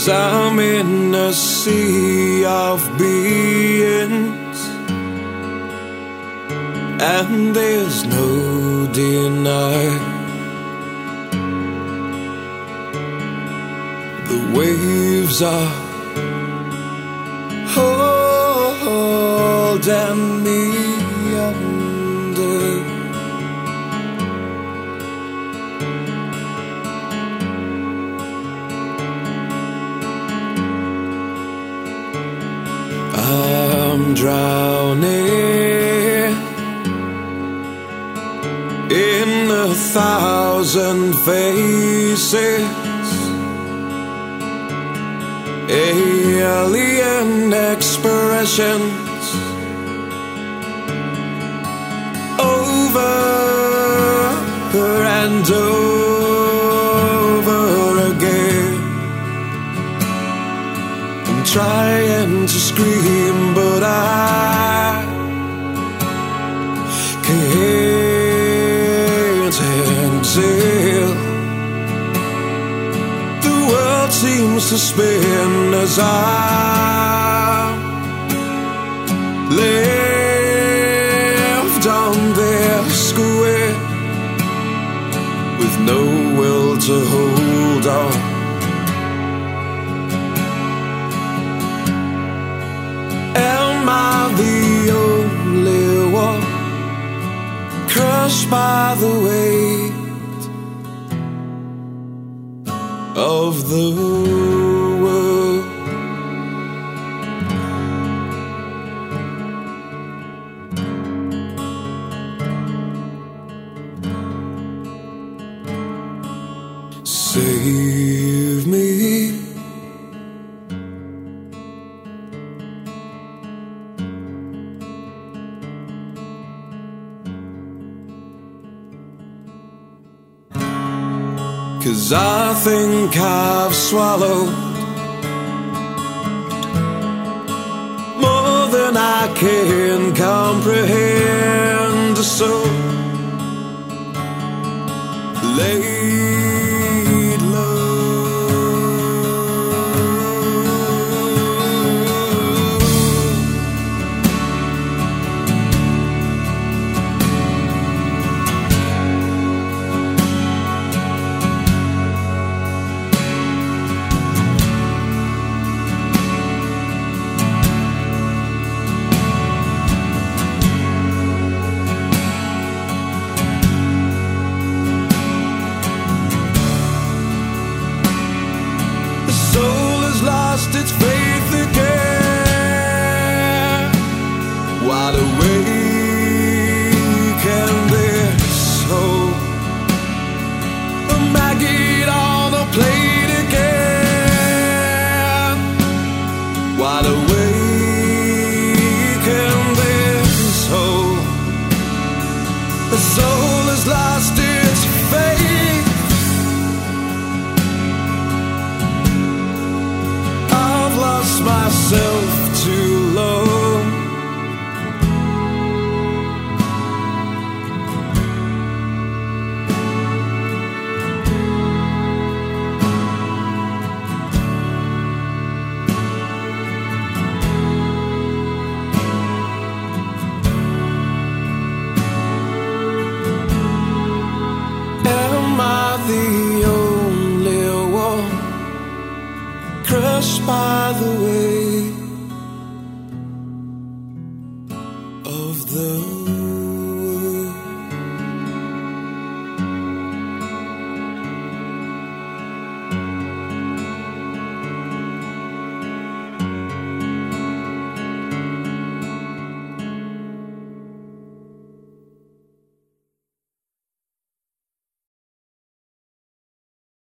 'Cause I'm in a sea of beings, and there's no denying the waves are holding me under. I'm drowning in 1,000 faces, alien expressions over and over again. I'm trying to scream, but I can't exhale. The world seems to spin as I'm left on this square with no will to hold on. Am I the only one crushed by the weight of the world? Save me. Cause I think I've swallowed more than I can comprehend, so laid low. Lost its faith again, wide awake and this hope, a maggot on a plate again, wide awake and this hope. The soul has lost its faith. Lost myself too low. Am I the only one crushed by the weight of the